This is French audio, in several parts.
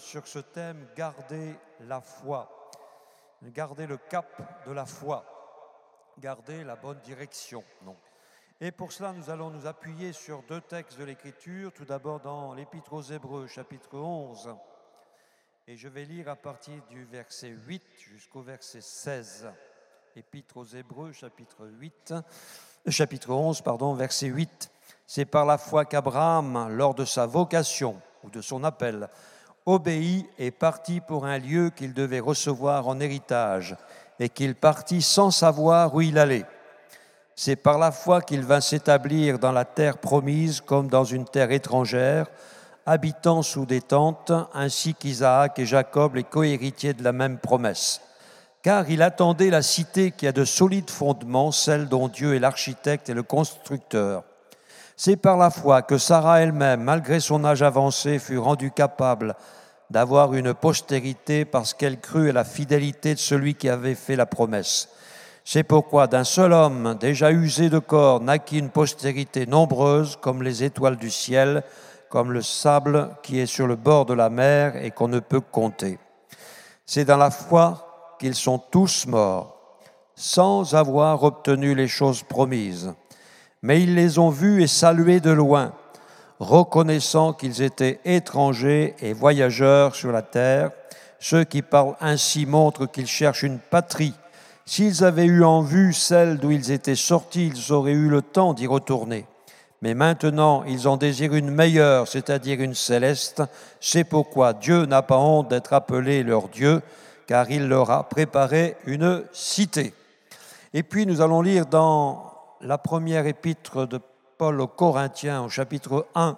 sur ce thème « Garder la foi ». Garder le cap de la foi. Garder la bonne direction. Donc. Et pour cela, nous allons nous appuyer sur deux textes de l'Écriture. Tout d'abord dans l'Épître aux Hébreux, chapitre 11. Et je vais lire à partir du verset 8 jusqu'au verset 16. Épître aux Hébreux, chapitre 11, verset 8. C'est par la foi qu'Abraham, lors de sa vocation ou de son appel, obéit et partit pour un lieu qu'il devait recevoir en héritage et qu'il partit sans savoir où il allait. C'est par la foi qu'il vint s'établir dans la terre promise comme dans une terre étrangère, habitant sous des tentes, ainsi qu'Isaac et Jacob, les cohéritiers de la même promesse. Car il attendait la cité qui a de solides fondements, celle dont Dieu est l'architecte et le constructeur. C'est par la foi que Sarah elle-même, malgré son âge avancé, fut rendue capable d'avoir une postérité parce qu'elle crut à la fidélité de celui qui avait fait la promesse. C'est pourquoi d'un seul homme, déjà usé de corps, naquit une postérité nombreuse comme les étoiles du ciel, comme le sable qui est sur le bord de la mer et qu'on ne peut compter. C'est dans la foi qu'ils sont tous morts, sans avoir obtenu les choses promises. Mais ils les ont vus et salués de loin, reconnaissant qu'ils étaient étrangers et voyageurs sur la terre. Ceux qui parlent ainsi montrent qu'ils cherchent une patrie. S'ils avaient eu en vue celle d'où ils étaient sortis, ils auraient eu le temps d'y retourner. Mais maintenant, ils en désirent une meilleure, c'est-à-dire une céleste. C'est pourquoi Dieu n'a pas honte d'être appelé leur Dieu, car il leur a préparé une cité. Et puis nous allons lire dans la première épître de Paul aux Corinthiens, au chapitre 1,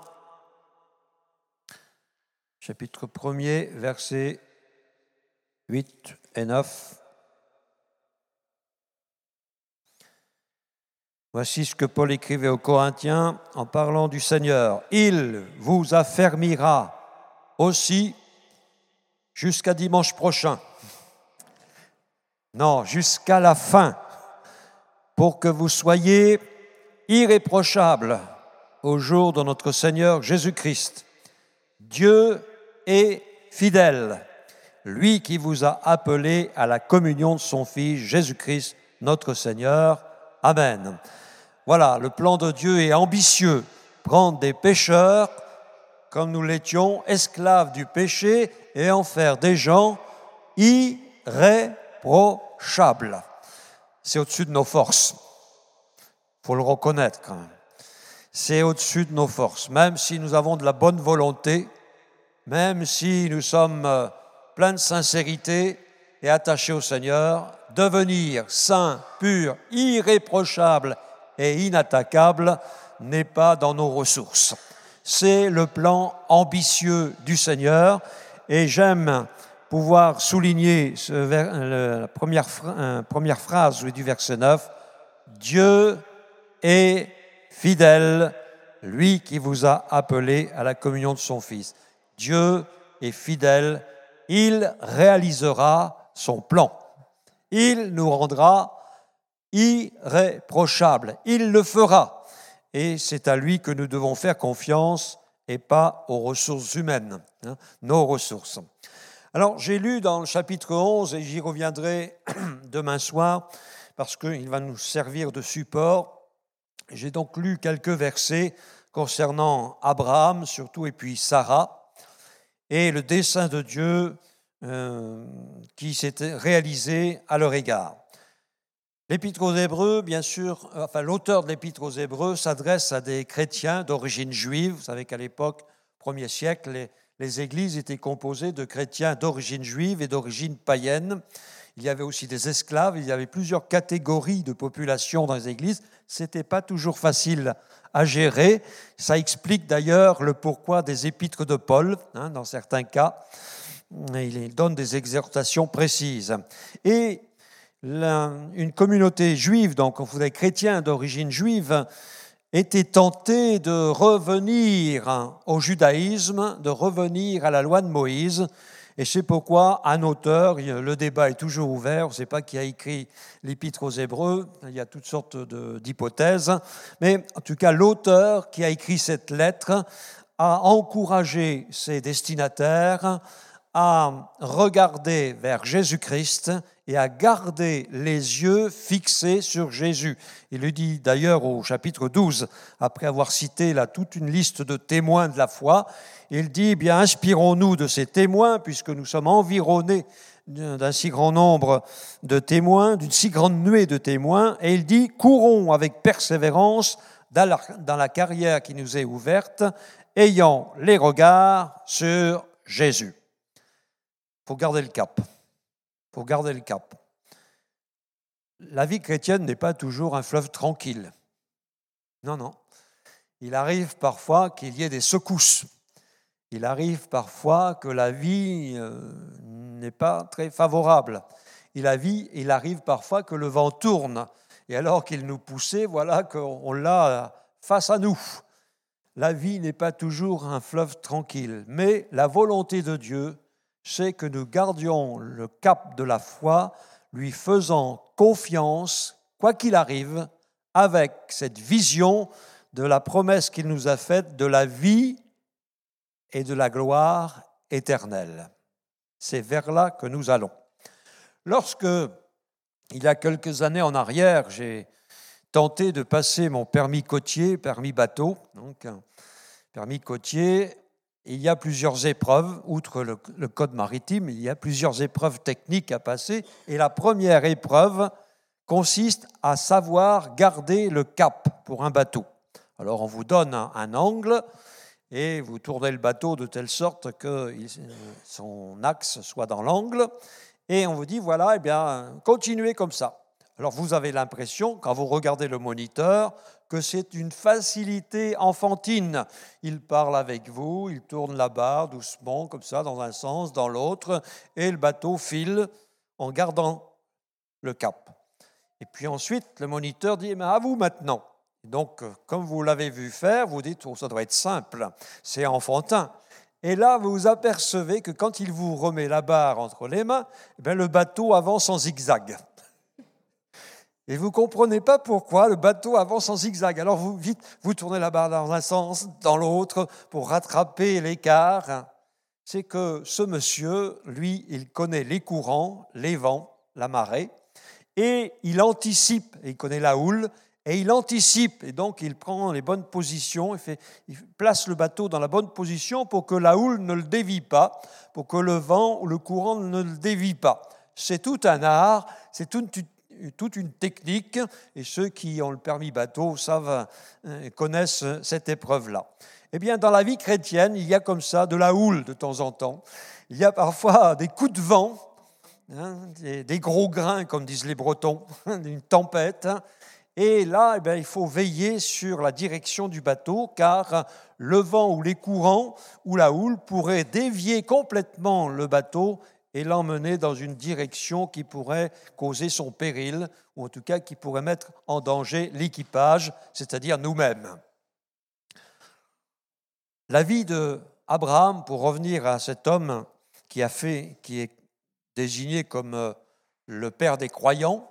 chapitre 1er, versets 8 et 9. Voici ce que Paul écrivait aux Corinthiens en parlant du Seigneur. « Il vous affermira aussi jusqu'à dimanche prochain. » Non, jusqu'à la fin, pour que vous soyez irréprochables au jour de notre Seigneur Jésus-Christ. Dieu est fidèle, lui qui vous a appelés à la communion de son Fils Jésus-Christ, notre Seigneur. Amen. Voilà, le plan de Dieu est ambitieux. Prendre des pécheurs, comme nous l'étions, esclaves du péché, et en faire des gens irréprochables. C'est au-dessus de nos forces. Il faut le reconnaître quand même. C'est au-dessus de nos forces. Même si nous avons de la bonne volonté, même si nous sommes pleins de sincérité et attachés au Seigneur, devenir saint, pur, irréprochable et inattaquable n'est pas dans nos ressources. C'est le plan ambitieux du Seigneur et j'aime pouvoir souligner la première phrase du verset 9. Dieu est fidèle, lui qui vous a appelé à la communion de son Fils. Dieu est fidèle, il réalisera son plan. Il nous rendra irréprochables. Il le fera. Et c'est à lui que nous devons faire confiance et pas aux ressources humaines, nos ressources. Alors, j'ai lu dans le chapitre 11, et j'y reviendrai demain soir, parce qu'il va nous servir de support. J'ai donc lu quelques versets concernant Abraham, surtout, et puis Sarah, et le dessein de Dieu qui s'était réalisé à leur égard. L'Épître aux Hébreux, bien sûr, l'auteur de l'Épître aux Hébreux s'adresse à des chrétiens d'origine juive. Vous savez qu'à l'époque, 1er siècle, les églises étaient composées de chrétiens d'origine juive et d'origine païenne. Il y avait aussi des esclaves, il y avait plusieurs catégories de population dans les églises. Ce n'était pas toujours facile à gérer. Ça explique d'ailleurs le pourquoi des épîtres de Paul, dans certains cas. Il donne des exhortations précises. Et une communauté juive, donc des chrétiens d'origine juive, était tentés de revenir au judaïsme, de revenir à la loi de Moïse. Et c'est pourquoi un auteur, le débat est toujours ouvert, on ne sait pas qui a écrit l'Épître aux Hébreux, il y a toutes sortes d'hypothèses, mais en tout cas l'auteur qui a écrit cette lettre a encouragé ses destinataires à regarder vers Jésus-Christ et à garder les yeux fixés sur Jésus. Il le dit d'ailleurs au chapitre 12, après avoir cité là toute une liste de témoins de la foi, il dit, bien, inspirons-nous de ces témoins, puisque nous sommes environnés d'un si grand nombre de témoins, d'une si grande nuée de témoins, et il dit, courons avec persévérance dans la carrière qui nous est ouverte, ayant les regards sur Jésus. Il faut garder le cap. Il faut garder le cap. La vie chrétienne n'est pas toujours un fleuve tranquille. Non, non. Il arrive parfois qu'il y ait des secousses. Il arrive parfois que la vie n'est pas très favorable. Il arrive parfois que le vent tourne. Et alors qu'il nous poussait, voilà qu'on l'a face à nous. La vie n'est pas toujours un fleuve tranquille. Mais la volonté de Dieu, c'est que nous gardions le cap de la foi, lui faisant confiance, quoi qu'il arrive, avec cette vision de la promesse qu'il nous a faite de la vie et de la gloire éternelle. C'est vers là que nous allons. Lorsque, il y a quelques années en arrière, j'ai tenté de passer mon permis côtier, permis bateau, donc permis côtier, il y a plusieurs épreuves, outre le code maritime, il y a plusieurs épreuves techniques à passer, et la première épreuve consiste à savoir garder le cap pour un bateau. Alors on vous donne un angle, et vous tournez le bateau de telle sorte que son axe soit dans l'angle, et on vous dit, voilà, eh bien, continuez comme ça. Alors vous avez l'impression, quand vous regardez le moniteur, que c'est une facilité enfantine. Il parle avec vous, il tourne la barre doucement, comme ça, dans un sens, dans l'autre, et le bateau file en gardant le cap. Et puis ensuite, le moniteur dit, mais à vous maintenant. Donc, comme vous l'avez vu faire, vous dites, oh, ça doit être simple, c'est enfantin. Et là, vous vous apercevez que quand il vous remet la barre entre les mains, eh bien, le bateau avance en zigzag. Et vous ne comprenez pas pourquoi le bateau avance en zigzag. Alors vous tournez la barre dans un sens, dans l'autre, pour rattraper l'écart. C'est que ce monsieur, lui, il connaît les courants, les vents, la marée, et il anticipe, et il connaît la houle, et il anticipe, et donc il prend les bonnes positions, il place le bateau dans la bonne position pour que la houle ne le dévie pas, pour que le vent ou le courant ne le dévie pas. C'est tout un art, c'est toute une technique, et ceux qui ont le permis bateau connaissent cette épreuve-là. Eh bien, dans la vie chrétienne, il y a comme ça de la houle de temps en temps. Il y a parfois des coups de vent, des gros grains, comme disent les Bretons, une tempête. Et là, eh bien, il faut veiller sur la direction du bateau, car le vent ou les courants ou la houle pourraient dévier complètement le bateau et l'emmener dans une direction qui pourrait causer son péril, ou en tout cas qui pourrait mettre en danger l'équipage, c'est-à-dire nous-mêmes. La vie d'Abraham, pour revenir à cet homme qui est désigné comme le père des croyants,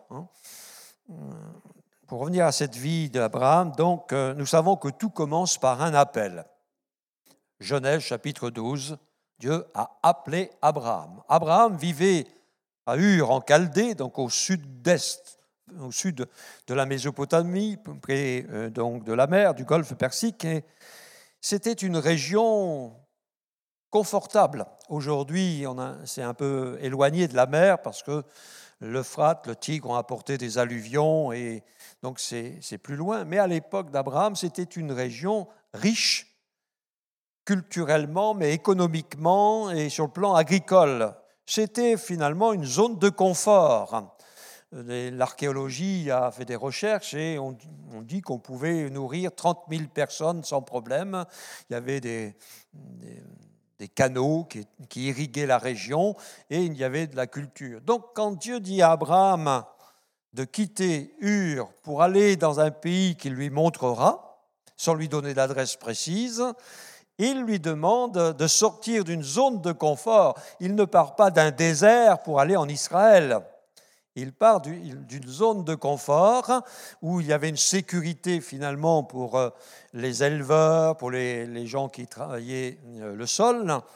pour revenir à cette vie d'Abraham, donc nous savons que tout commence par un appel. Genèse chapitre 12, Dieu a appelé Abraham. Abraham vivait à Ur en Chaldée, donc au sud-est, au sud de la Mésopotamie, près donc de la mer, du golfe Persique. Et c'était une région confortable. Aujourd'hui, c'est un peu éloigné de la mer parce que l'Euphrate, le Tigre ont apporté des alluvions et donc c'est plus loin. Mais à l'époque d'Abraham, c'était une région riche culturellement, mais économiquement et sur le plan agricole. C'était finalement une zone de confort. L'archéologie a fait des recherches et on dit qu'on pouvait nourrir 30 000 personnes sans problème. Il y avait des canaux qui irriguaient la région et il y avait de la culture. Donc quand Dieu dit à Abraham de quitter Ur pour aller dans un pays qu'il lui montrera, sans lui donner d'adresse précise, il lui demande de sortir d'une zone de confort. Il ne part pas d'un désert pour aller en Israël. Il part d'une zone de confort où il y avait une sécurité finalement pour les éleveurs, pour les gens qui travaillaient le sol.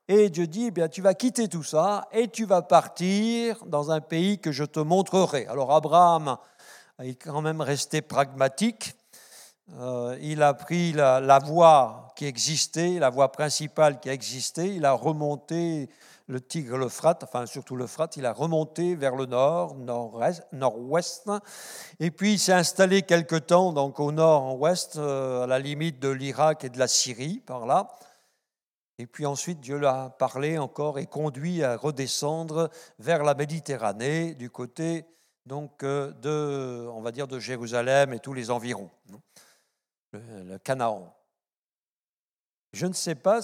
Et Dieu dit, eh bien, tu vas quitter tout ça et tu vas partir dans un pays que je te montrerai. Alors Abraham est quand même resté pragmatique. Il a pris la voie qui existait, la voie principale qui existait. Il a remonté le Tigre, l'Euphrate, enfin surtout l'Euphrate, il a remonté vers le nord, nord-ouest. Et puis il s'est installé quelque temps donc au nord-ouest, à la limite de l'Irak et de la Syrie, par là. Et puis ensuite, Dieu l'a parlé encore et conduit à redescendre vers la Méditerranée, du côté donc on va dire de Jérusalem et tous les environs, le Canaan. Je ne sais pas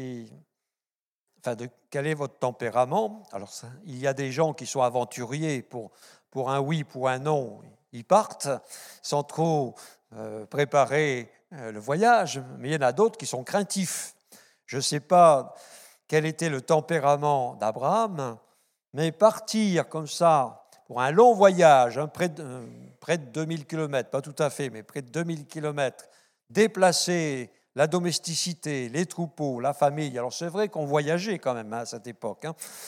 quel est votre tempérament. Alors, il y a des gens qui sont aventuriers pour un oui, pour un non. Ils partent sans trop préparer le voyage, mais il y en a d'autres qui sont craintifs. Je ne sais pas quel était le tempérament d'Abraham, mais partir comme ça pour un long voyage, près de 2000 km, pas tout à fait, mais près de 2000 km, déplacer la domesticité, les troupeaux, la famille. Alors c'est vrai qu'on voyageait quand même à cette époque.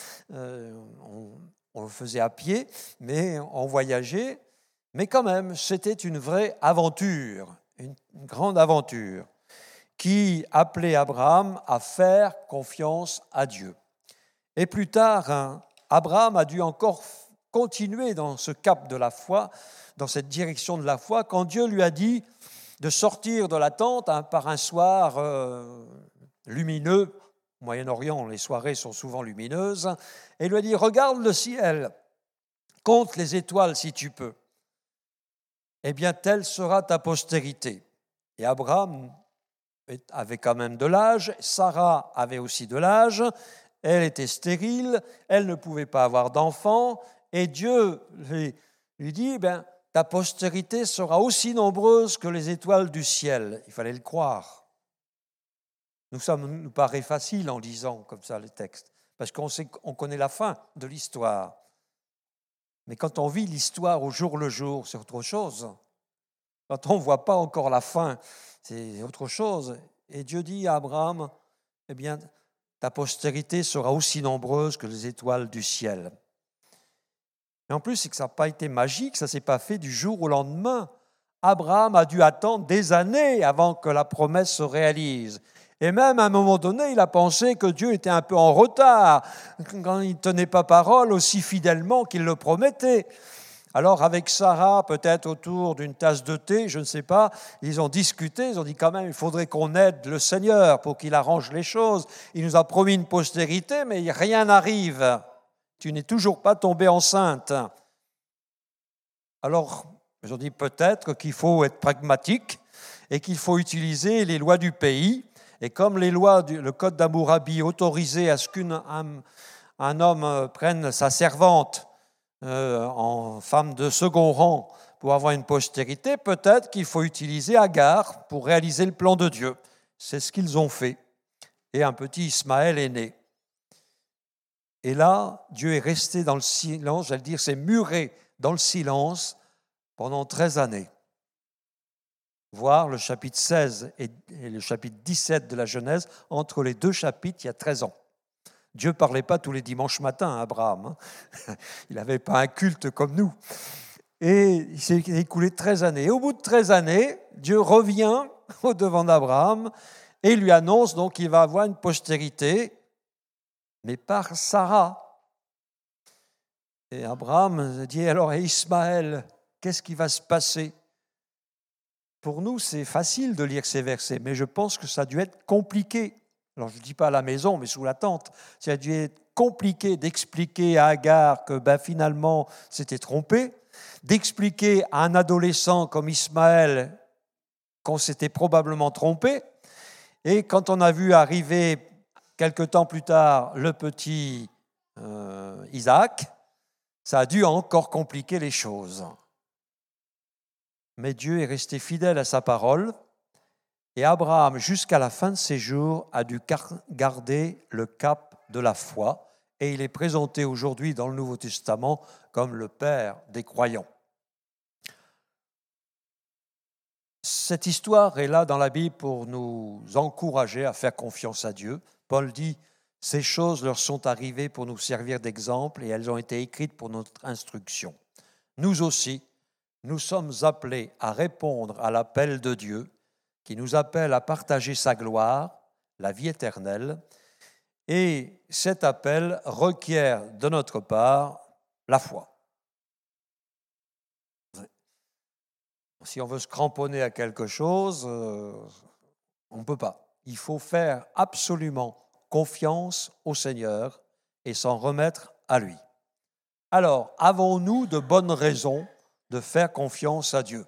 On le faisait à pied, mais on voyageait. Mais quand même, c'était une vraie aventure, une grande aventure, qui appelait Abraham à faire confiance à Dieu. Et plus tard, Abraham a dû encore continuer dans ce cap de la foi, dans cette direction de la foi, quand Dieu lui a dit de sortir de la tente par un soir lumineux. Au Moyen-Orient, les soirées sont souvent lumineuses. Et il lui a dit, regarde le ciel, compte les étoiles si tu peux. Eh bien, telle sera ta postérité. Et Abraham avait quand même de l'âge, Sarah avait aussi de l'âge, elle était stérile, elle ne pouvait pas avoir d'enfant, et Dieu lui dit, ta postérité sera aussi nombreuse que les étoiles du ciel. Il fallait le croire. Nous paraît facile en lisant comme ça les textes, parce qu'on connaît la fin de l'histoire. Mais quand on vit l'histoire au jour le jour, c'est autre chose. Quand on ne voit pas encore la fin, c'est autre chose. Et Dieu dit à Abraham, eh bien, ta postérité sera aussi nombreuse que les étoiles du ciel. Et en plus, c'est que ça n'a pas été magique, ça ne s'est pas fait du jour au lendemain. Abraham a dû attendre des années avant que la promesse se réalise. Et même à un moment donné, il a pensé que Dieu était un peu en retard, quand il ne tenait pas parole aussi fidèlement qu'il le promettait. Alors avec Sarah, peut-être autour d'une tasse de thé, je ne sais pas, ils ont discuté, ils ont dit quand même, il faudrait qu'on aide le Seigneur pour qu'il arrange les choses. Il nous a promis une postérité, mais rien n'arrive. Tu n'es toujours pas tombée enceinte. Alors, ils ont dit peut-être qu'il faut être pragmatique et qu'il faut utiliser les lois du pays. Et comme le code d'Hammurabi autorisait à ce qu'un homme prenne sa servante en femme de second rang pour avoir une postérité, peut-être qu'il faut utiliser Agar pour réaliser le plan de Dieu. C'est ce qu'ils ont fait. Et un petit Ismaël est né. Et là, Dieu est resté dans le silence, j'allais dire, c'est muré dans le silence pendant 13 années. Voir le chapitre 16 et le chapitre 17 de la Genèse, entre les deux chapitres, il y a 13 ans. Dieu ne parlait pas tous les dimanches matins à Abraham. Il n'avait pas un culte comme nous. Et il s'est écoulé 13 années. Et au bout de 13 années, Dieu revient au devant d'Abraham et lui annonce donc qu'il va avoir une postérité, mais par Sarah. Et Abraham dit alors, et Ismaël, qu'est-ce qui va se passer? Pour nous, c'est facile de lire ces versets, mais je pense que ça a dû être compliqué. Alors, je ne dis pas à la maison, mais sous la tente. Ça a dû être compliqué d'expliquer à Agar que finalement, c'était trompé, d'expliquer à un adolescent comme Ismaël qu'on s'était probablement trompé. Et quand on a vu arriver, quelque temps plus tard, le petit Isaac, ça a dû encore compliquer les choses. Mais Dieu est resté fidèle à sa parole. Et Abraham, jusqu'à la fin de ses jours, a dû garder le cap de la foi. Et il est présenté aujourd'hui dans le Nouveau Testament comme le père des croyants. Cette histoire est là dans la Bible pour nous encourager à faire confiance à Dieu. Paul dit, Ces choses leur sont arrivées pour nous servir d'exemple et elles ont été écrites pour notre instruction. Nous aussi, nous sommes appelés à répondre à l'appel de Dieu qui nous appelle à partager sa gloire, la vie éternelle, et cet appel requiert de notre part la foi. Si on veut se cramponner à quelque chose, on ne peut pas. Il faut faire absolument confiance au Seigneur et s'en remettre à lui. Alors, avons-nous de bonnes raisons de faire confiance à Dieu?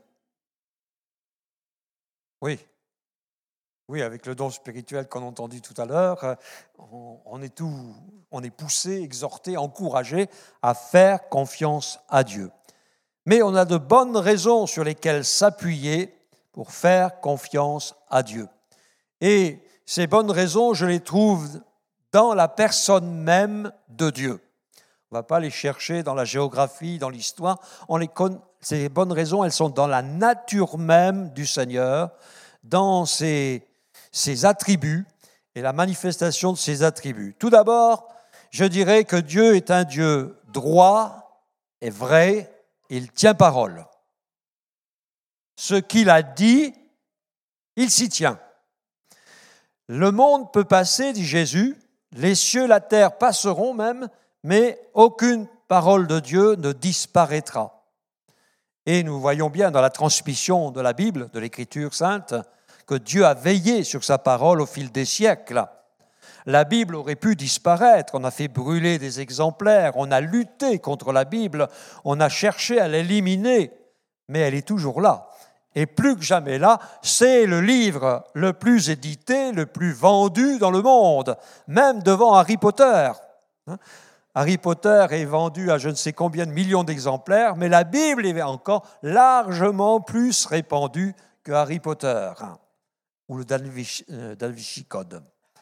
Oui. Oui, avec le don spirituel qu'on a entendu tout à l'heure, on est poussé, exhorté, encouragé à faire confiance à Dieu. Mais on a de bonnes raisons sur lesquelles s'appuyer pour faire confiance à Dieu. Et ces bonnes raisons, je les trouve dans la personne même de Dieu. On ne va pas les chercher dans la géographie, dans l'histoire. Ces bonnes raisons, elles sont dans la nature même du Seigneur, dans ses attributs et la manifestation de ses attributs. Tout d'abord, je dirais que Dieu est un Dieu droit et vrai, il tient parole. Ce qu'il a dit, il s'y tient. Le monde peut passer, dit Jésus, les cieux, la terre passeront même, mais aucune parole de Dieu ne disparaîtra. Et nous voyons bien dans la transmission de la Bible, de l'Écriture sainte, que Dieu a veillé sur sa parole au fil des siècles. La Bible aurait pu disparaître, on a fait brûler des exemplaires, on a lutté contre la Bible, on a cherché à l'éliminer, mais elle est toujours là. Et plus que jamais là, c'est le livre le plus édité, le plus vendu dans le monde, même devant Harry Potter. Harry Potter est vendu à je ne sais combien de millions d'exemplaires, mais la Bible est encore largement plus répandue que Harry Potter ou le Da Vinci Code.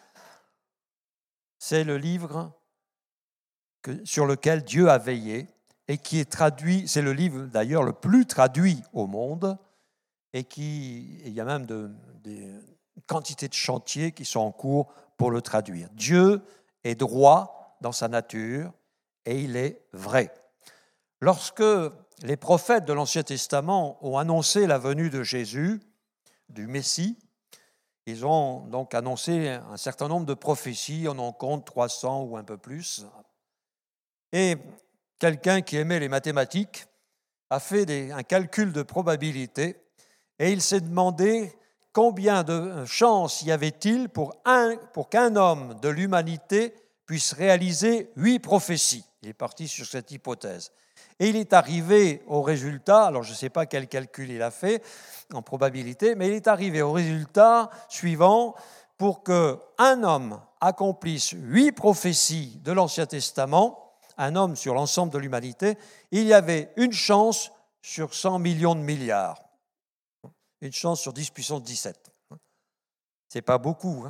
C'est le livre sur lequel Dieu a veillé et qui est traduit, c'est le livre d'ailleurs le plus traduit au monde et il y a même des quantités de chantiers qui sont en cours pour le traduire. Dieu est droit dans sa nature et il est vrai. Lorsque les prophètes de l'Ancien Testament ont annoncé la venue de Jésus, du Messie, ils ont donc annoncé un certain nombre de prophéties, on en compte 300 ou un peu plus. Et quelqu'un qui aimait les mathématiques a fait un calcul de probabilité et il s'est demandé combien de chances y avait-il pour qu'un homme de l'humanité puisse réaliser 8 prophéties. Il est parti sur cette hypothèse. Et il est arrivé au résultat, alors je ne sais pas quel calcul il a fait en probabilité, mais il est arrivé au résultat suivant: pour qu'un homme accomplisse 8 prophéties de l'Ancien Testament, un homme sur l'ensemble de l'humanité, il y avait une chance sur 100 millions de milliards. Une chance sur 10 puissance 17. Ce n'est pas beaucoup.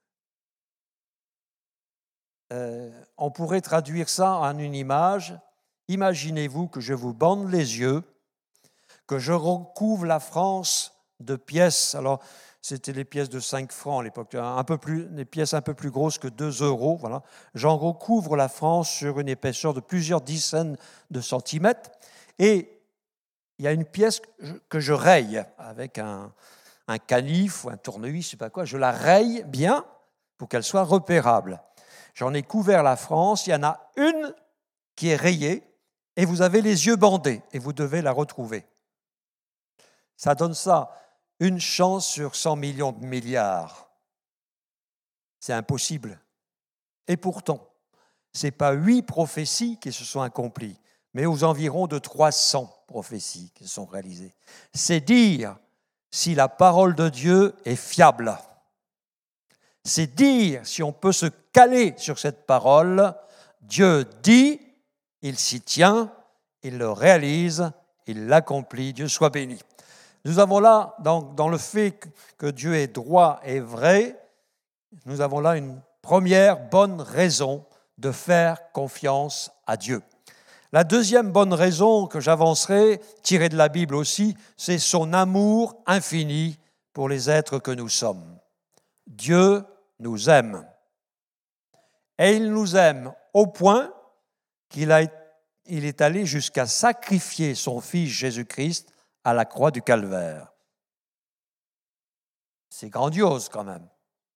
On pourrait traduire ça en une image. Imaginez-vous que je vous bande les yeux, que je recouvre la France de pièces. Alors, c'était les pièces de 5 francs à l'époque, des pièces un peu plus grosses que 2 euros. Voilà. J'en recouvre la France sur une épaisseur de plusieurs dizaines de centimètres. Et il y a une pièce que je raye avec un canif ou un tournevis, je ne sais pas quoi. Je la raye bien pour qu'elle soit repérable. J'en ai couvert la France. Il y en a une qui est rayée et vous avez les yeux bandés et vous devez la retrouver. Ça donne ça, une chance sur 100 millions de milliards. C'est impossible. Et pourtant, ce n'est pas 8 prophéties qui se sont accomplies, mais aux environs de 300 prophéties qui se sont réalisées. C'est dire si la parole de Dieu est fiable. C'est dire si on peut se caler sur cette parole. Dieu dit, il s'y tient, il le réalise, il l'accomplit. Dieu soit béni. Nous avons là, dans le fait que Dieu est droit et vrai, nous avons là une première bonne raison de faire confiance à Dieu. La deuxième bonne raison que j'avancerai, tirée de la Bible aussi, c'est son amour infini pour les êtres que nous sommes. Dieu nous aime. Et il nous aime au point qu'il est allé jusqu'à sacrifier son Fils Jésus-Christ à la croix du Calvaire. C'est grandiose quand même.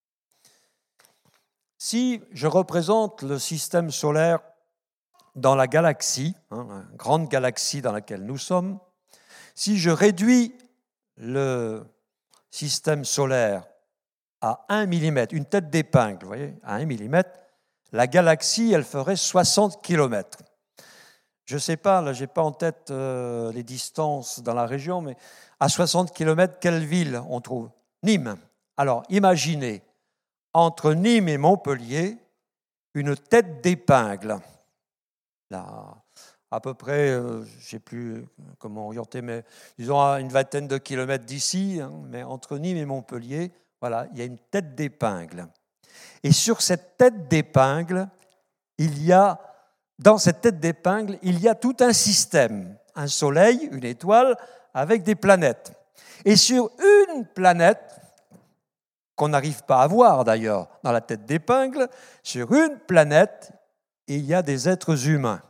Si je représente le système solaire dans la galaxie, une grande galaxie dans laquelle nous sommes, si je réduis le système solaire à 1 mm, une tête d'épingle, vous voyez, à 1 mm, la galaxie, elle ferait 60 km. Je ne sais pas, là, je n'ai pas en tête les distances dans la région, mais à 60 km, quelle ville on trouve? Nîmes. Alors, imaginez, entre Nîmes et Montpellier, une tête d'épingle. Là, à peu près, je ne sais plus comment orienter, mais disons à une vingtaine de kilomètres d'ici, mais entre Nîmes et Montpellier, voilà, il y a une tête d'épingle. Et sur cette tête d'épingle, dans cette tête d'épingle, il y a tout un système, un soleil, une étoile, avec des planètes. Et sur une planète, qu'on n'arrive pas à voir d'ailleurs dans la tête d'épingle, sur une planète, il y a des êtres humains.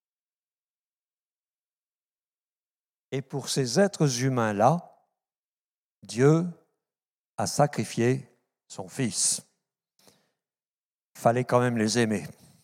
Et pour ces êtres humains-là, Dieu a sacrifié son Fils. Il fallait quand même les aimer.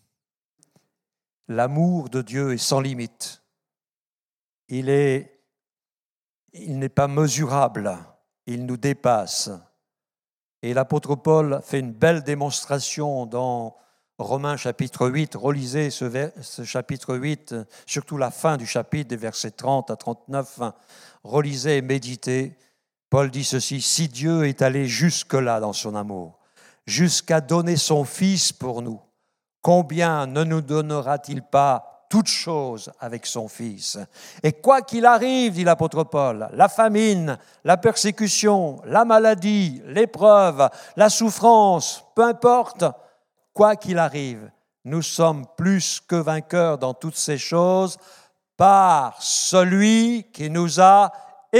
L'amour de Dieu est sans limite. Il n'est pas mesurable, il nous dépasse. Et l'apôtre Paul fait une belle démonstration dans Romains chapitre 8. Relisez ce chapitre 8, surtout la fin du chapitre, des versets 30 à 39. Relisez et méditez. Paul dit ceci: « Si Dieu est allé jusque-là dans son amour, jusqu'à donner son Fils pour nous, combien ne nous donnera-t-il pas toutes choses avec son Fils? Et quoi qu'il arrive, dit l'apôtre Paul, la famine, la persécution, la maladie, l'épreuve, la souffrance, peu importe, quoi qu'il arrive, nous sommes plus que vainqueurs dans toutes ces choses par celui qui nous a aimés. »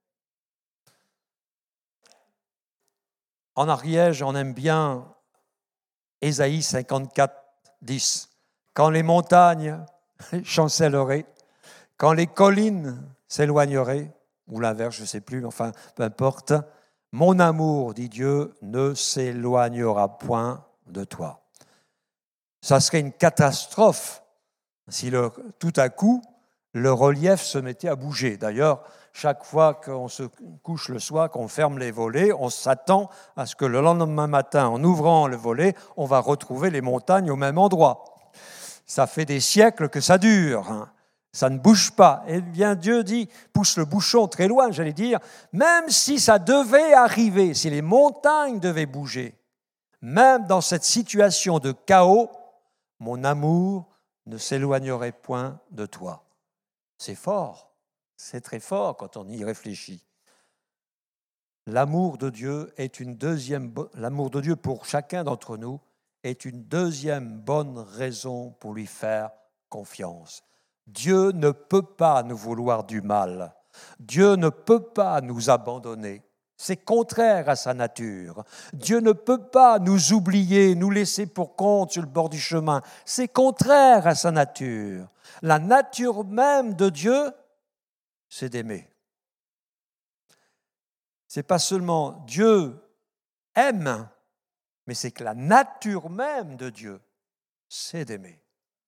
En Ariège, on aime bien Ésaïe 54, 10. Quand les montagnes chancelleraient, quand les collines s'éloigneraient, ou l'inverse, je ne sais plus, mais enfin, peu importe, mon amour, dit Dieu, ne s'éloignera point de toi. Ça serait une catastrophe si tout à coup, le relief se mettait à bouger. D'ailleurs, chaque fois qu'on se couche le soir, qu'on ferme les volets, on s'attend à ce que le lendemain matin, en ouvrant le volet, on va retrouver les montagnes au même endroit. Ça fait des siècles que ça dure, ça ne bouge pas. Eh bien, Dieu dit, pousse le bouchon très loin, j'allais dire, même si ça devait arriver, si les montagnes devaient bouger, même dans cette situation de chaos, mon amour ne s'éloignerait point de toi. C'est fort, c'est très fort quand on y réfléchit. L'amour de Dieu l'amour de Dieu pour chacun d'entre nous est une deuxième bonne raison pour lui faire confiance. Dieu ne peut pas nous vouloir du mal. Dieu ne peut pas nous abandonner. C'est contraire à sa nature. Dieu ne peut pas nous oublier, nous laisser pour compte sur le bord du chemin. C'est contraire à sa nature. La nature même de Dieu, c'est d'aimer. C'est pas seulement Dieu aime, mais c'est que la nature même de Dieu, c'est d'aimer.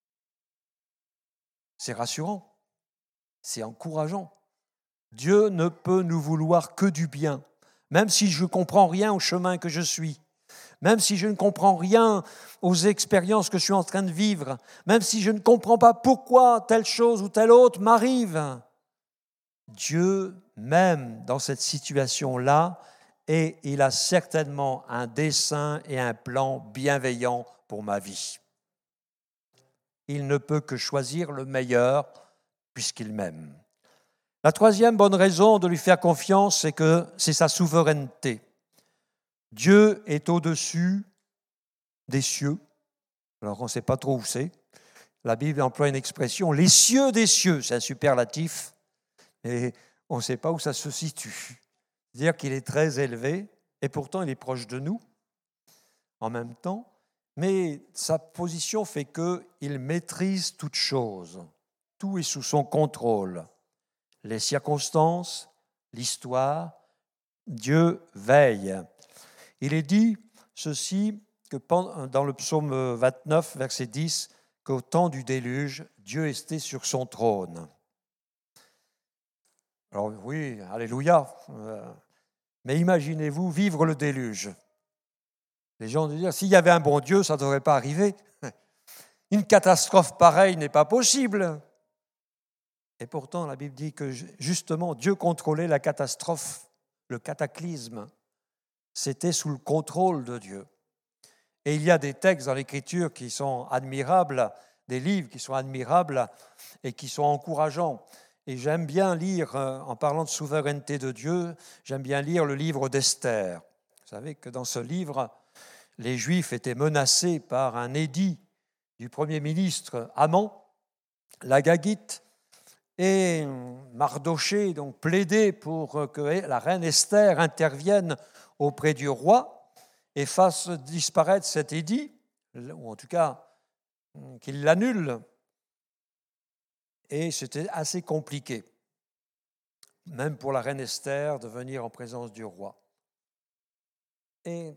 C'est rassurant, c'est encourageant. Dieu ne peut nous vouloir que du bien, même si je ne comprends rien au chemin que je suis, même si je ne comprends rien aux expériences que je suis en train de vivre, même si je ne comprends pas pourquoi telle chose ou telle autre m'arrive. Dieu, même dans cette situation-là, et il a certainement un dessein et un plan bienveillant pour ma vie. Il ne peut que choisir le meilleur puisqu'il m'aime. La troisième bonne raison de lui faire confiance, c'est que c'est sa souveraineté. Dieu est au-dessus des cieux. Alors on ne sait pas trop où c'est. La Bible emploie une expression, les cieux des cieux, c'est un superlatif, et on ne sait pas où ça se situe. C'est-à-dire qu'il est très élevé, et pourtant il est proche de nous en même temps, mais sa position fait qu'il maîtrise toutes choses. Tout est sous son contrôle. Les circonstances, l'histoire, Dieu veille. Il est dit ceci que dans le psaume 29, verset 10, qu'au temps du déluge, Dieu était sur son trône. Alors oui, alléluia, mais imaginez-vous vivre le déluge. Les gens disent, s'il y avait un bon Dieu, ça ne devrait pas arriver. Une catastrophe pareille n'est pas possible. Et pourtant, la Bible dit que justement, Dieu contrôlait la catastrophe, le cataclysme. C'était sous le contrôle de Dieu. Et il y a des textes dans l'Écriture qui sont admirables, des livres qui sont admirables et qui sont encourageants. Et j'aime bien lire, en parlant de souveraineté de Dieu, j'aime bien lire le livre d'Esther. Vous savez que dans ce livre, les Juifs étaient menacés par un édit du Premier ministre Haman, l'Agagite, et Mardochée donc plaidait pour que la reine Esther intervienne auprès du roi et fasse disparaître cet édit, ou en tout cas qu'il l'annule. Et c'était assez compliqué, même pour la reine Esther, de venir en présence du roi. Et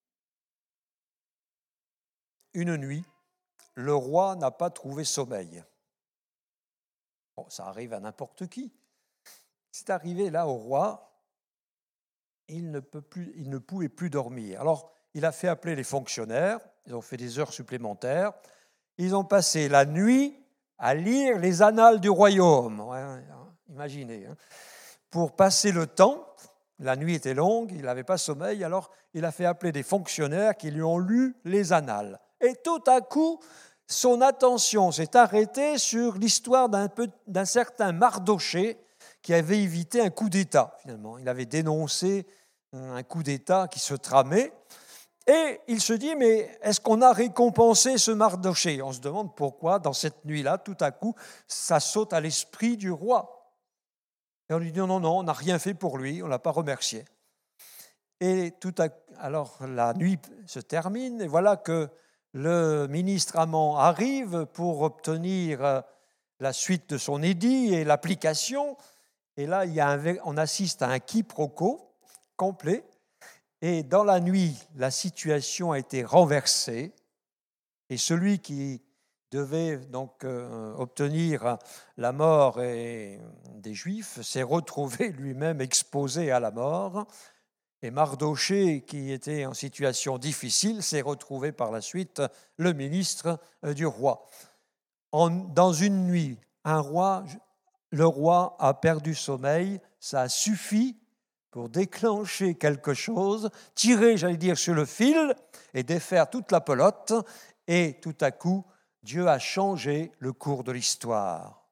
une nuit, le roi n'a pas trouvé sommeil. Bon, ça arrive à n'importe qui. C'est arrivé là au roi, il ne pouvait plus dormir. Alors, il a fait appeler les fonctionnaires, ils ont fait des heures supplémentaires, ils ont passé la nuit à lire les annales du royaume. Ouais, imaginez, pour passer le temps. La nuit était longue, il n'avait pas sommeil, alors il a fait appeler des fonctionnaires qui lui ont lu les annales. Et tout à coup, son attention s'est arrêtée sur l'histoire d'un certain Mardochée qui avait évité un coup d'État, finalement. Il avait dénoncé un coup d'État qui se tramait. Et il se dit, mais est-ce qu'on a récompensé ce Mardochée ? On se demande pourquoi, dans cette nuit-là, tout à coup, ça saute à l'esprit du roi. Et on lui dit, non, on n'a rien fait pour lui, on ne l'a pas remercié. Et alors la nuit se termine, et voilà que le ministre Haman arrive pour obtenir la suite de son édit et l'application. Et là, on assiste à un quiproquo complet. Et dans la nuit, la situation a été renversée. Et celui qui devait donc obtenir la mort des Juifs s'est retrouvé lui-même exposé à la mort. Et Mardochée, qui était en situation difficile, s'est retrouvé par la suite le ministre du roi. Dans une nuit, le roi a perdu sommeil, ça a suffi pour déclencher quelque chose, tirer, sur le fil et défaire toute la pelote. Et tout à coup, Dieu a changé le cours de l'histoire.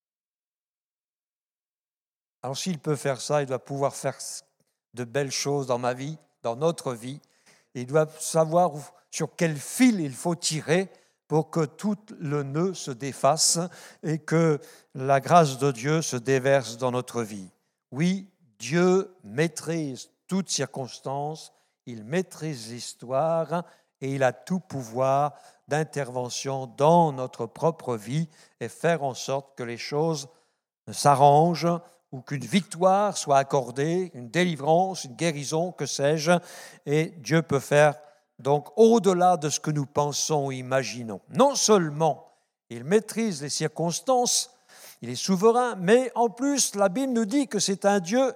Alors s'il peut faire ça, il doit pouvoir faire de belles choses dans ma vie, dans notre vie. Il doit savoir sur quel fil il faut tirer pour que tout le nœud se défasse et que la grâce de Dieu se déverse dans notre vie. Oui, Dieu maîtrise toutes circonstances, il maîtrise l'histoire et il a tout pouvoir d'intervention dans notre propre vie et faire en sorte que les choses s'arrangent ou qu'une victoire soit accordée, une délivrance, une guérison, que sais-je, et Dieu peut faire donc au-delà de ce que nous pensons ou imaginons. Non seulement il maîtrise les circonstances, il est souverain, mais en plus la Bible nous dit que c'est un Dieu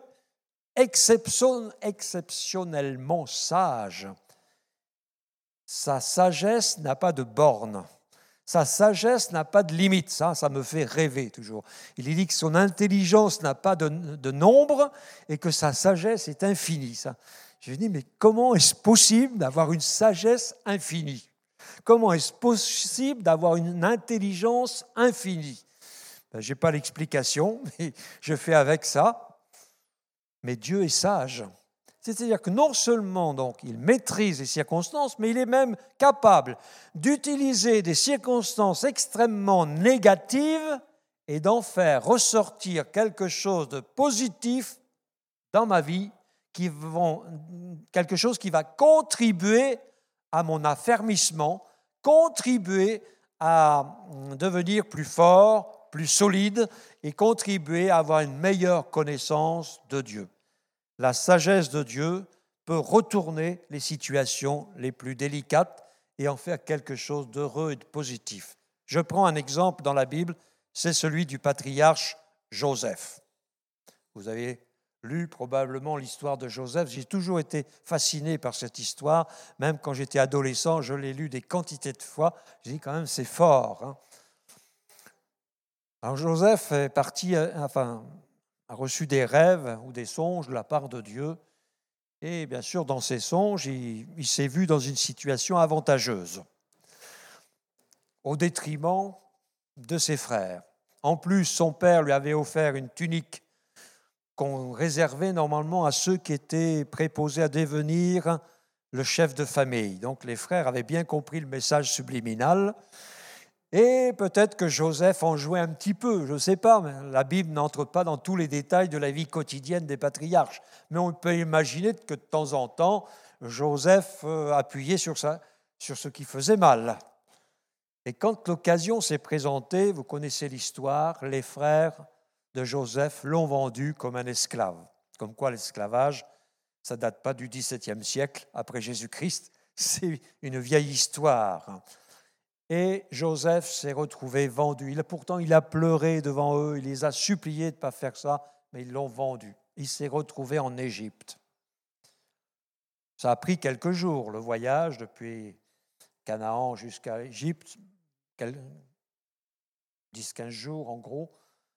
exceptionnellement sage. Sa sagesse n'a pas de borne. Sa sagesse n'a pas de limite. Ça me fait rêver toujours. Il dit que son intelligence n'a pas de nombre et que sa sagesse est infinie. Je me dis, mais comment est-ce possible d'avoir une sagesse infinie ? Comment est-ce possible d'avoir une intelligence infinie ? Je n'ai pas l'explication, mais je fais avec ça. Mais Dieu est sage. C'est-à-dire que non seulement donc, il maîtrise les circonstances, mais il est même capable d'utiliser des circonstances extrêmement négatives et d'en faire ressortir quelque chose de positif dans ma vie, quelque chose qui va contribuer à mon affermissement, contribuer à devenir plus fort, plus solide et contribuer à avoir une meilleure connaissance de Dieu. La sagesse de Dieu peut retourner les situations les plus délicates et en faire quelque chose d'heureux et de positif. Je prends un exemple dans la Bible, c'est celui du patriarche Joseph. Vous avez lu probablement l'histoire de Joseph. J'ai toujours été fasciné par cette histoire. Même quand j'étais adolescent, je l'ai lu des quantités de fois. J'ai dit quand même, c'est fort. Hein. Alors Joseph est parti, a reçu des rêves ou des songes de la part de Dieu. Et bien sûr, dans ces songes, il s'est vu dans une situation avantageuse, au détriment de ses frères. En plus, son père lui avait offert une tunique qu'on réservait normalement à ceux qui étaient préposés à devenir le chef de famille. Donc les frères avaient bien compris le message subliminal. Et peut-être que Joseph en jouait un petit peu, je ne sais pas, mais la Bible n'entre pas dans tous les détails de la vie quotidienne des patriarches. Mais on peut imaginer que de temps en temps, Joseph appuyait sur ce qui faisait mal. Et quand l'occasion s'est présentée, vous connaissez l'histoire, les frères de Joseph l'ont vendu comme un esclave. Comme quoi l'esclavage, ça ne date pas du XVIIe siècle, après Jésus-Christ, c'est une vieille histoire. Et Joseph s'est retrouvé vendu. Pourtant, il a pleuré devant eux, il les a suppliés de ne pas faire ça, mais ils l'ont vendu. Il s'est retrouvé en Égypte. Ça a pris quelques jours, le voyage depuis Canaan jusqu'à Égypte, 10-15 jours en gros.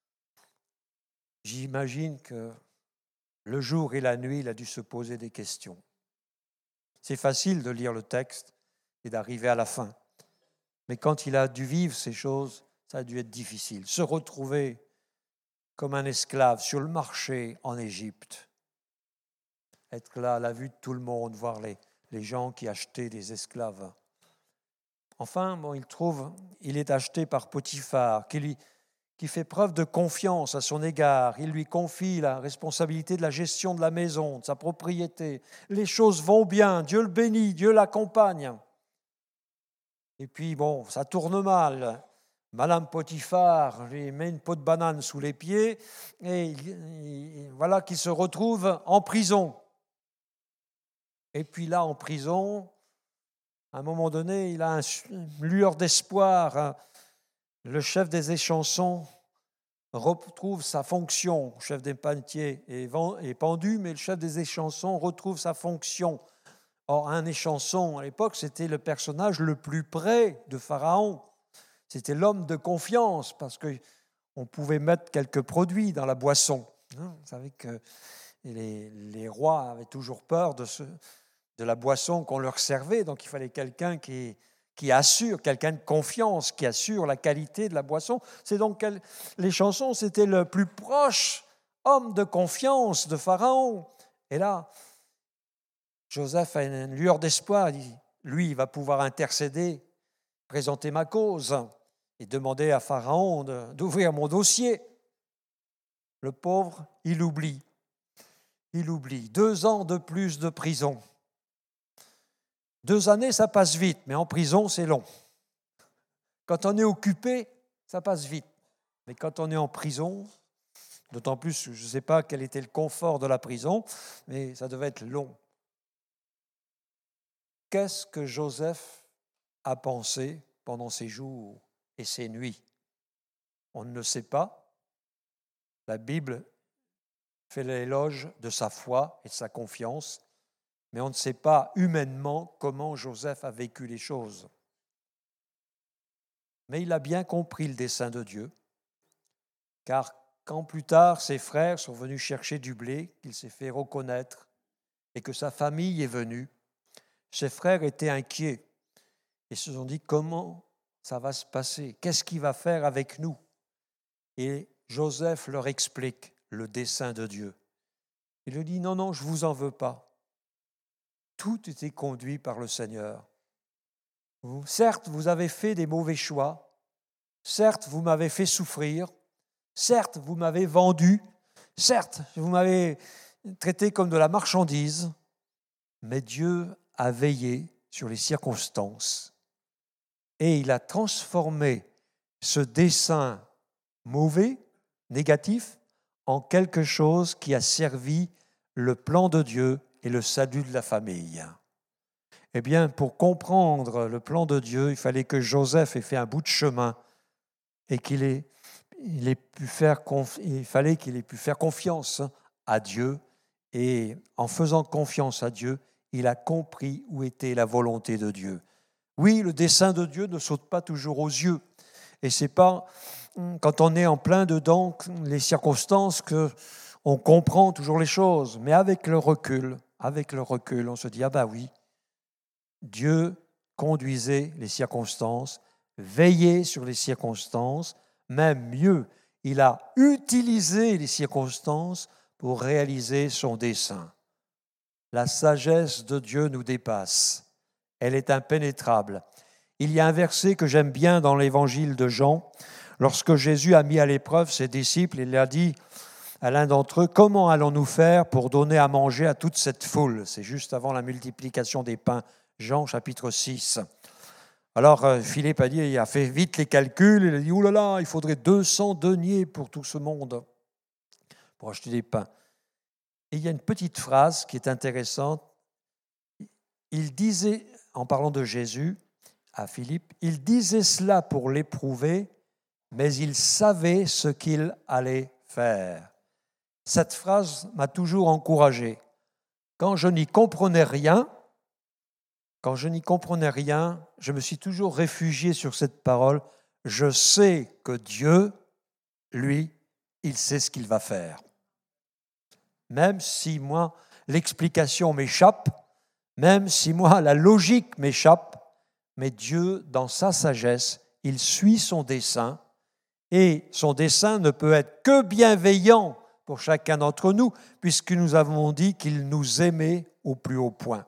J'imagine que le jour et la nuit, il a dû se poser des questions. C'est facile de lire le texte et d'arriver à la fin. Mais quand il a dû vivre ces choses, ça a dû être difficile. Se retrouver comme un esclave sur le marché en Égypte. Être là à la vue de tout le monde, voir les gens qui achetaient des esclaves. Enfin, il est acheté par Potiphar, qui fait preuve de confiance à son égard. Il lui confie la responsabilité de la gestion de la maison, de sa propriété. Les choses vont bien, Dieu le bénit, Dieu l'accompagne. Et puis, ça tourne mal. Madame Potiphar lui met une peau de banane sous les pieds et voilà qu'il se retrouve en prison. Et puis là, en prison, à un moment donné, il a une lueur d'espoir. Le chef des échansons retrouve sa fonction. Le chef des panetiers est pendu, mais le chef des échansons retrouve sa fonction. Or, un échanson, à l'époque, c'était le personnage le plus près de Pharaon. C'était l'homme de confiance, parce qu'on pouvait mettre quelques produits dans la boisson. Vous savez que les rois avaient toujours peur de la boisson qu'on leur servait, donc il fallait quelqu'un qui assure, quelqu'un de confiance, qui assure la qualité de la boisson. C'est donc l'échanson, c'était le plus proche homme de confiance de Pharaon. Et là, Joseph a une lueur d'espoir, il dit, lui, il va pouvoir intercéder, présenter ma cause et demander à Pharaon d'ouvrir mon dossier. Le pauvre, il oublie. 2 ans de plus de prison. 2 années, ça passe vite, mais en prison, c'est long. Quand on est occupé, ça passe vite. Mais quand on est en prison, d'autant plus, je ne sais pas quel était le confort de la prison, mais ça devait être long. Qu'est-ce que Joseph a pensé pendant ces jours et ces nuits? On ne le sait pas. La Bible fait l'éloge de sa foi et de sa confiance, mais on ne sait pas humainement comment Joseph a vécu les choses. Mais il a bien compris le dessein de Dieu, car quand plus tard ses frères sont venus chercher du blé, qu'il s'est fait reconnaître et que sa famille est venue, ses frères étaient inquiets et se sont dit comment ça va se passer, qu'est-ce qu'il va faire avec nous? Et Joseph leur explique le dessein de Dieu. Il leur dit non, je ne vous en veux pas. Tout était conduit par le Seigneur. Certes, vous avez fait des mauvais choix. Certes, vous m'avez fait souffrir. Certes, vous m'avez vendu. Certes, vous m'avez traité comme de la marchandise. Mais Dieu a veillé sur les circonstances. et il a transformé ce dessein mauvais, négatif, en quelque chose qui a servi le plan de Dieu et le salut de la famille. Eh bien, pour comprendre le plan de Dieu, il fallait que Joseph ait fait un bout de chemin et il fallait qu'il ait pu faire confiance à Dieu. Et en faisant confiance à Dieu, il a compris où était la volonté de Dieu. Oui, le dessein de Dieu ne saute pas toujours aux yeux. Et ce n'est pas quand on est en plein dedans les circonstances qu'on comprend toujours les choses. Mais avec le recul, on se dit, ah ben oui, Dieu conduisait les circonstances, veillait sur les circonstances, même mieux, il a utilisé les circonstances pour réaliser son dessein. La sagesse de Dieu nous dépasse, elle est impénétrable. Il y a un verset que j'aime bien dans l'évangile de Jean. Lorsque Jésus a mis à l'épreuve ses disciples, il a dit à l'un d'entre eux, « Comment allons-nous faire pour donner à manger à toute cette foule ?» C'est juste avant la multiplication des pains, Jean chapitre 6. Alors Philippe il a fait vite les calculs, il a dit « Ouh là là, il faudrait 200 deniers pour tout ce monde, pour acheter des pains. » Et il y a une petite phrase qui est intéressante. Il disait, en parlant de Jésus à Philippe, il disait cela pour l'éprouver, mais il savait ce qu'il allait faire. Cette phrase m'a toujours encouragé. Quand je n'y comprenais rien, je me suis toujours réfugié sur cette parole. Je sais que Dieu, lui, il sait ce qu'il va faire. Même si moi, l'explication m'échappe, même si moi, la logique m'échappe, mais Dieu, dans sa sagesse, il suit son dessein et son dessein ne peut être que bienveillant pour chacun d'entre nous, puisque nous avons dit qu'il nous aimait au plus haut point.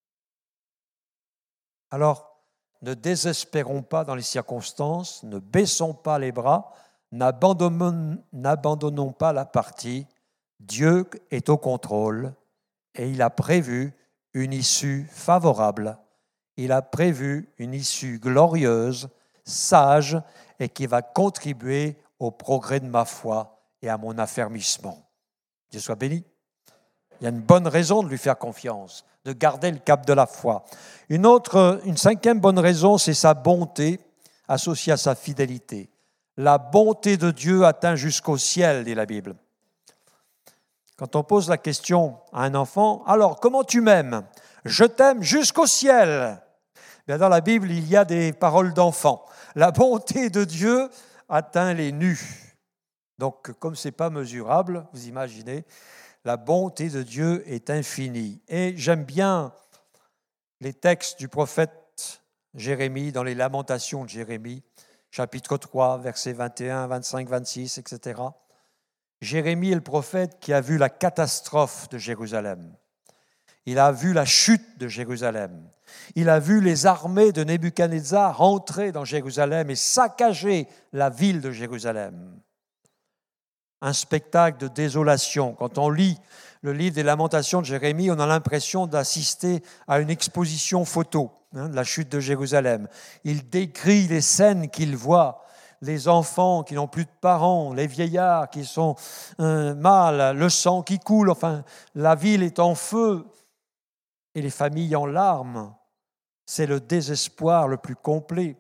Alors, ne désespérons pas dans les circonstances, ne baissons pas les bras, n'abandonnons pas la partie. Dieu est au contrôle et il a prévu une issue favorable. Il a prévu une issue glorieuse, sage et qui va contribuer au progrès de ma foi et à mon affermissement. Dieu soit béni. Il y a une bonne raison de lui faire confiance, de garder le cap de la foi. Une cinquième bonne raison, c'est sa bonté associée à sa fidélité. La bonté de Dieu atteint jusqu'au ciel, dit la Bible. Quand on pose la question à un enfant, « Alors, comment tu m'aimes ?»« Je t'aime jusqu'au ciel. » Bien, dans la Bible, il y a des paroles d'enfants. La bonté de Dieu atteint les nus. Donc, comme ce n'est pas mesurable, vous imaginez, la bonté de Dieu est infinie. Et j'aime bien les textes du prophète Jérémie, dans les Lamentations de Jérémie, chapitre 3, versets 21, 25, 26, etc. Jérémie est le prophète qui a vu la catastrophe de Jérusalem. Il a vu la chute de Jérusalem. Il a vu les armées de Nebuchadnezzar rentrer dans Jérusalem et saccager la ville de Jérusalem. Un spectacle de désolation. Quand on lit le livre des Lamentations de Jérémie, on a l'impression d'assister à une exposition photo de la chute de Jérusalem. Il décrit les scènes qu'il voit, les enfants qui n'ont plus de parents, les vieillards qui sont mal, le sang qui coule, enfin, la ville est en feu et les familles en larmes. C'est le désespoir le plus complet.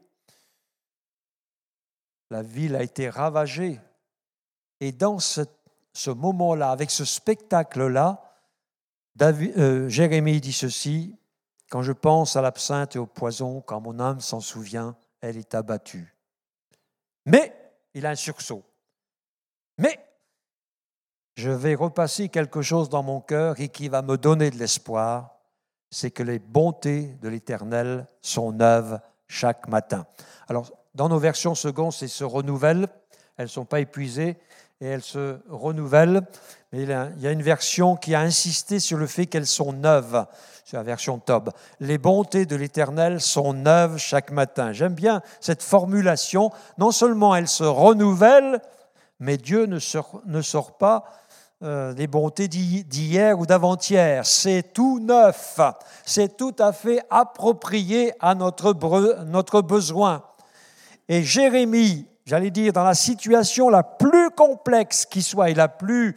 La ville a été ravagée. Et dans ce moment-là, avec ce spectacle-là, Jérémie dit ceci, « Quand je pense à l'absinthe et au poison, quand mon âme s'en souvient, elle est abattue. » Mais, il a un sursaut. Mais, je vais repasser quelque chose dans mon cœur et qui va me donner de l'espoir, c'est que les bontés de l'Éternel sont neuves chaque matin. Alors, dans nos versions secondes, c'est se renouvellent, elles ne sont pas épuisées et elles se renouvellent. Mais il y a une version qui a insisté sur le fait qu'elles sont neuves, c'est la version Tob. Les bontés de l'Éternel sont neuves chaque matin. J'aime bien cette formulation. Non seulement elles se renouvellent, mais Dieu ne sort pas les bontés d'hier ou d'avant-hier. C'est tout neuf, c'est tout à fait approprié à notre besoin. Et Jérémie, j'allais dire, dans la situation la plus complexe qui soit et la plus,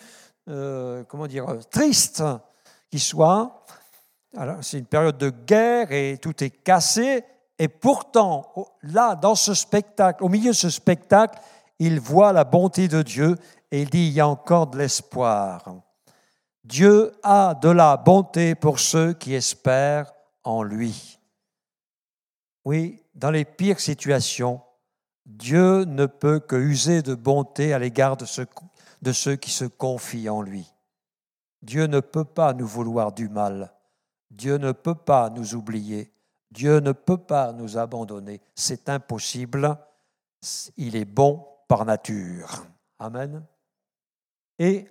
triste qui soit, alors c'est une période de guerre et tout est cassé, et pourtant, là, dans ce spectacle, au milieu de ce spectacle, il voit la bonté de Dieu et il dit, il y a encore de l'espoir. Dieu a de la bonté pour ceux qui espèrent en lui. Oui, dans les pires situations, Dieu ne peut que user de bonté à l'égard de ceux qui se confient en lui. Dieu ne peut pas nous vouloir du mal. Dieu ne peut pas nous oublier. Dieu ne peut pas nous abandonner. C'est impossible. Il est bon par nature. Amen. Et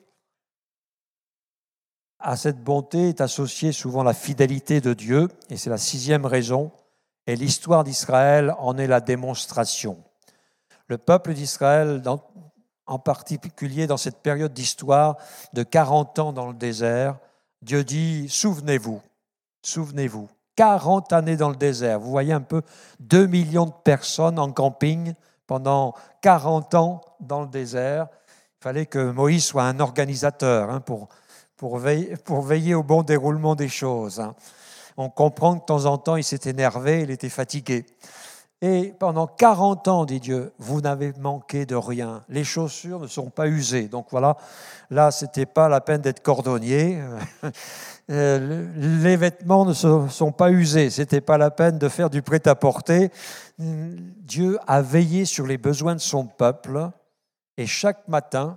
à cette bonté est associée souvent la fidélité de Dieu, et c'est la 6e raison, et l'histoire d'Israël en est la démonstration. Le peuple d'Israël, en particulier dans cette période d'histoire de 40 ans dans le désert, Dieu dit, souvenez-vous, 40 années dans le désert. Vous voyez un peu 2 millions de personnes en camping pendant 40 ans dans le désert. Il fallait que Moïse soit un organisateur pour veiller au bon déroulement des choses. On comprend que de temps en temps, il s'est énervé, il était fatigué. Et pendant 40 ans, dit Dieu, vous n'avez manqué de rien. Les chaussures ne sont pas usées. Donc voilà, là, ce n'était pas la peine d'être cordonnier. Les vêtements ne sont pas usés. Ce n'était pas la peine de faire du prêt-à-porter. Dieu a veillé sur les besoins de son peuple. Et chaque matin,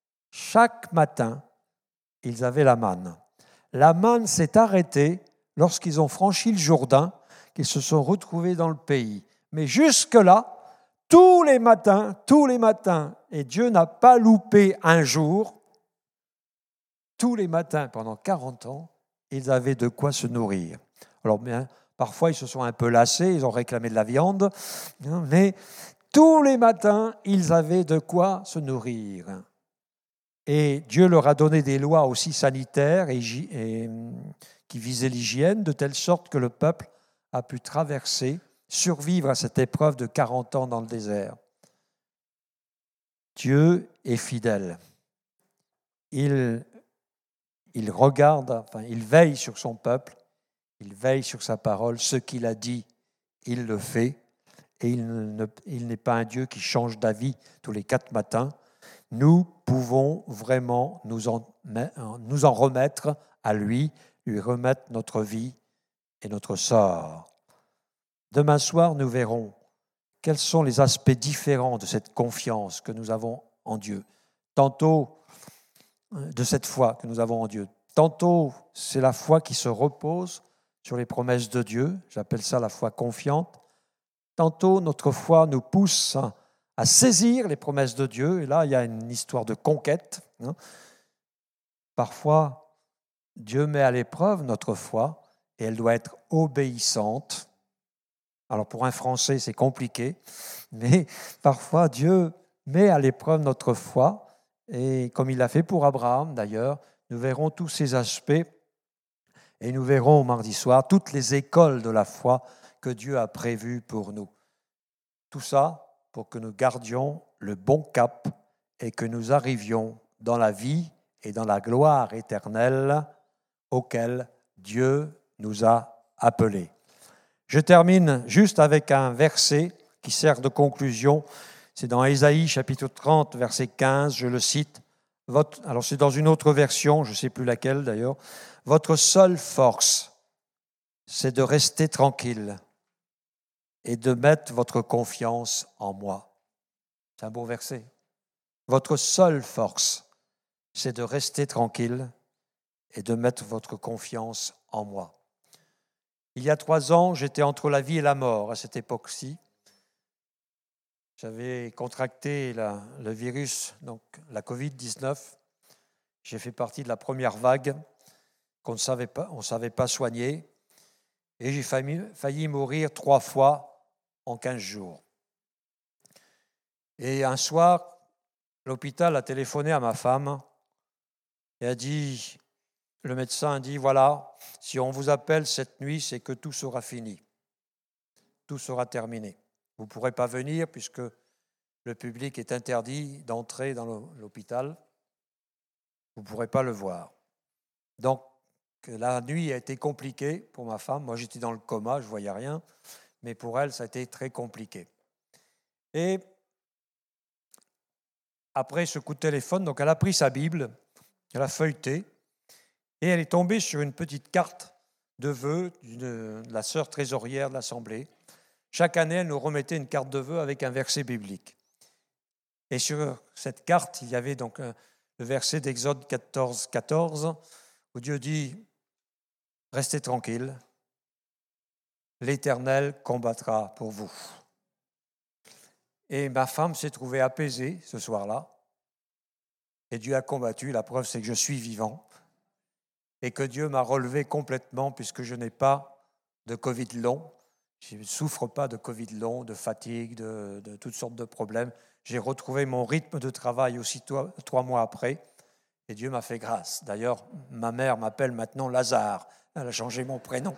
ils avaient la manne. La manne s'est arrêtée lorsqu'ils ont franchi le Jourdain, qu'ils se sont retrouvés dans le pays. Mais jusque-là, tous les matins, et Dieu n'a pas loupé un jour, tous les matins pendant 40 ans, ils avaient de quoi se nourrir. Alors bien, parfois ils se sont un peu lassés, ils ont réclamé de la viande, mais tous les matins, ils avaient de quoi se nourrir. Et Dieu leur a donné des lois aussi sanitaires et qui visaient l'hygiène, de telle sorte que le peuple a pu survivre à cette épreuve de 40 ans dans le désert. Dieu est fidèle. Il veille sur son peuple, il veille sur sa parole. Ce qu'il a dit, il le fait. Et il n'est pas un Dieu qui change d'avis tous les 4 matins. Nous pouvons vraiment nous en remettre à lui remettre notre vie et notre sort. Demain soir, nous verrons quels sont les aspects différents de cette confiance que nous avons en Dieu. Tantôt, de cette foi que nous avons en Dieu. Tantôt, c'est la foi qui se repose sur les promesses de Dieu. J'appelle ça la foi confiante. Tantôt, notre foi nous pousse à saisir les promesses de Dieu. Et là, il y a une histoire de conquête. Parfois, Dieu met à l'épreuve notre foi et elle doit être obéissante. Alors pour un Français, c'est compliqué, mais parfois Dieu met à l'épreuve notre foi, et comme il l'a fait pour Abraham d'ailleurs, nous verrons tous ces aspects, et nous verrons mardi soir toutes les écoles de la foi que Dieu a prévues pour nous. Tout ça pour que nous gardions le bon cap et que nous arrivions dans la vie et dans la gloire éternelle auquel Dieu nous a appelés. Je termine juste avec un verset qui sert de conclusion. C'est dans Ésaïe chapitre 30, verset 15, je le cite. Alors c'est dans une autre version, je ne sais plus laquelle d'ailleurs. Votre seule force, c'est de rester tranquille et de mettre votre confiance en moi. C'est un beau verset. Votre seule force, c'est de rester tranquille et de mettre votre confiance en moi. Il y a 3 ans, j'étais entre la vie et la mort à cette époque-ci. J'avais contracté le virus, donc la Covid-19. J'ai fait partie de la première vague qu'on ne savait pas soigner. Et j'ai failli mourir 3 fois en 15 jours. Et un soir, l'hôpital a téléphoné à ma femme Et le médecin a dit, voilà, si on vous appelle cette nuit, c'est que tout sera fini. Tout sera terminé. Vous ne pourrez pas venir puisque le public est interdit d'entrer dans l'hôpital. Vous ne pourrez pas le voir. Donc, la nuit a été compliquée pour ma femme. Moi, j'étais dans le coma, je ne voyais rien. Mais pour elle, ça a été très compliqué. Et après ce coup de téléphone, donc elle a pris sa Bible, elle a feuilleté, et elle est tombée sur une petite carte de vœux de la sœur trésorière de l'Assemblée. Chaque année, elle nous remettait une carte de vœux avec un verset biblique. Et sur cette carte, il y avait donc le verset d'Exode 14, 14, où Dieu dit « Restez tranquille, l'Éternel combattra pour vous. » Et ma femme s'est trouvée apaisée ce soir-là. Et Dieu a combattu. La preuve, c'est que je suis vivant. Et que Dieu m'a relevé complètement puisque je n'ai pas de Covid long. Je ne souffre pas de Covid long, de fatigue, de toutes sortes de problèmes. J'ai retrouvé mon rythme de travail aussitôt 3 mois après. Et Dieu m'a fait grâce. D'ailleurs, ma mère m'appelle maintenant Lazare. Elle a changé mon prénom.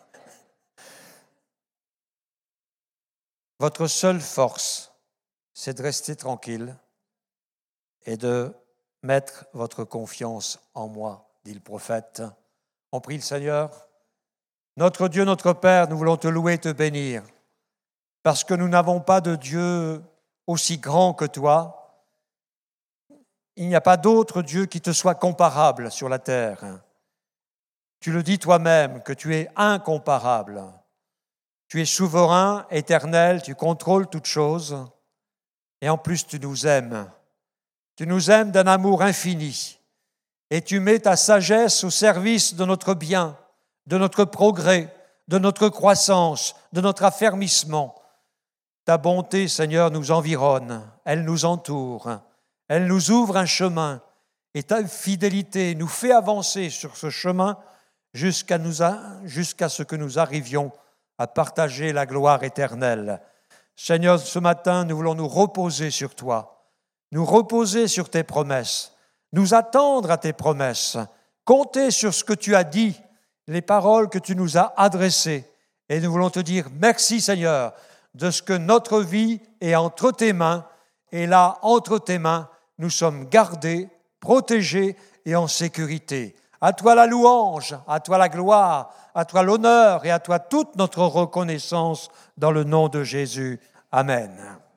Votre seule force, c'est de rester tranquille et de mettre votre confiance en moi, dit le prophète. On prie le Seigneur. Notre Dieu, notre Père, nous voulons te louer et te bénir, parce que nous n'avons pas de Dieu aussi grand que toi. Il n'y a pas d'autre Dieu qui te soit comparable sur la terre. Tu le dis toi-même, que tu es incomparable. Tu es souverain, éternel, tu contrôles toutes choses, et en plus tu nous aimes. Tu nous aimes d'un amour infini, et tu mets ta sagesse au service de notre bien, de notre progrès, de notre croissance, de notre affermissement. Ta bonté, Seigneur, nous environne, elle nous entoure, elle nous ouvre un chemin, et ta fidélité nous fait avancer sur ce chemin jusqu'à ce que nous arrivions à partager la gloire éternelle. Seigneur, ce matin, nous voulons nous reposer sur toi, nous reposer sur tes promesses, nous attendre à tes promesses, compter sur ce que tu as dit, les paroles que tu nous as adressées. Et nous voulons te dire merci, Seigneur, de ce que notre vie est entre tes mains. Et là, entre tes mains, nous sommes gardés, protégés et en sécurité. À toi la louange, à toi la gloire, à toi l'honneur et à toi toute notre reconnaissance dans le nom de Jésus. Amen.